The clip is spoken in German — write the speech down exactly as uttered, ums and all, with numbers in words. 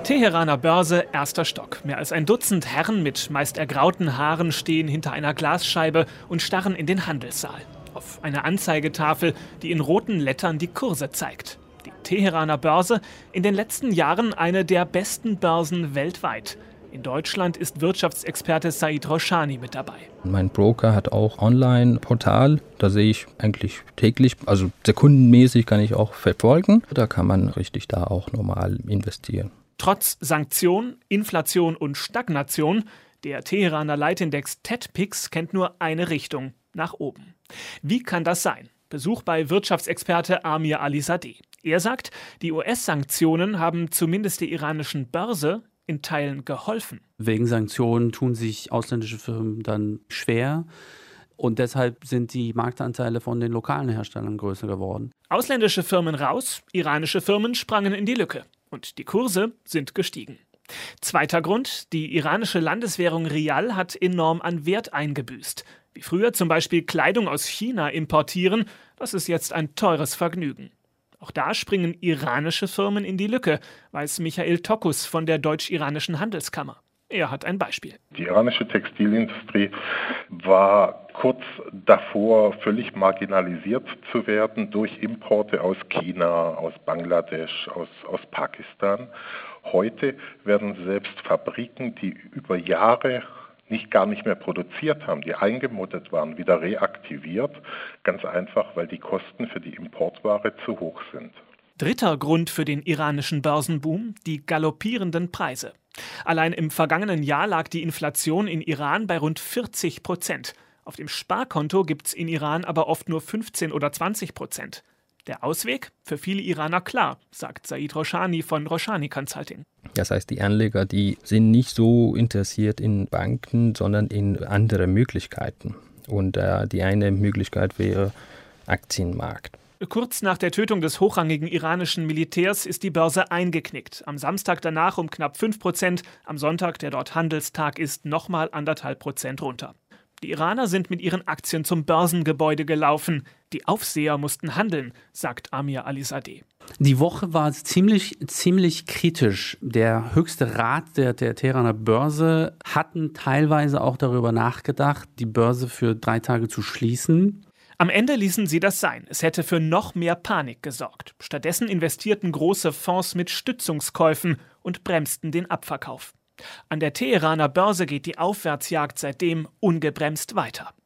Teheraner Börse, erster Stock. Mehr als ein Dutzend Herren mit meist ergrauten Haaren stehen hinter einer Glasscheibe und starren in den Handelssaal. Auf eine Anzeigetafel, die in roten Lettern die Kurse zeigt. Die Teheraner Börse, in den letzten Jahren eine der besten Börsen weltweit. In Deutschland ist Wirtschaftsexperte Said Roshani mit dabei. Mein Broker hat auch Online-Portal, da sehe ich eigentlich täglich, also sekundenmäßig kann ich auch verfolgen. Da kann man richtig da auch normal investieren. Trotz Sanktionen, Inflation und Stagnation, der Teheraner Leitindex TEDpix kennt nur eine Richtung, nach oben. Wie kann das sein? Besuch bei Wirtschaftsexperte Amir Alizadeh. Er sagt, die U S-Sanktionen haben zumindest der iranischen Börse in Teilen geholfen. Wegen Sanktionen tun sich ausländische Firmen dann schwer. Und deshalb sind die Marktanteile von den lokalen Herstellern größer geworden. Ausländische Firmen raus, iranische Firmen sprangen in die Lücke. Und die Kurse sind gestiegen. Zweiter Grund, die iranische Landeswährung Rial hat enorm an Wert eingebüßt. Wie früher zum Beispiel Kleidung aus China importieren, das ist jetzt ein teures Vergnügen. Auch da springen iranische Firmen in die Lücke, weiß Michael Tokus von der Deutsch-Iranischen Handelskammer. Er hat ein Beispiel. Die iranische Textilindustrie war kurz davor, völlig marginalisiert zu werden durch Importe aus China, aus Bangladesch, aus, aus Pakistan. Heute werden selbst Fabriken, die über Jahre nicht gar nicht mehr produziert haben, die eingemottet waren, wieder reaktiviert. Ganz einfach, weil die Kosten für die Importware zu hoch sind. Dritter Grund für den iranischen Börsenboom, die galoppierenden Preise. Allein im vergangenen Jahr lag die Inflation in Iran bei rund vierzig Prozent. Auf dem Sparkonto gibt es in Iran aber oft nur fünfzehn oder zwanzig Prozent. Der Ausweg? Für viele Iraner klar, sagt Said Roshani von Roshani Consulting. Das heißt, die Anleger, die sind nicht so interessiert in Banken, sondern in andere Möglichkeiten. Und äh, die eine Möglichkeit wäre Aktienmarkt. Kurz nach der Tötung des hochrangigen iranischen Militärs ist die Börse eingeknickt. Am Samstag danach um knapp fünf Prozent, am Sonntag, der dort Handelstag ist, nochmal anderthalb Prozent runter. Die Iraner sind mit ihren Aktien zum Börsengebäude gelaufen. Die Aufseher mussten handeln, sagt Amir Alizadeh. Die Woche war ziemlich, ziemlich kritisch. Der höchste Rat der, der Teheraner Börse hatten teilweise auch darüber nachgedacht, die Börse für drei Tage zu schließen. Am Ende ließen sie das sein. Es hätte für noch mehr Panik gesorgt. Stattdessen investierten große Fonds mit Stützungskäufen und bremsten den Abverkauf. An der Teheraner Börse geht die Aufwärtsjagd seitdem ungebremst weiter.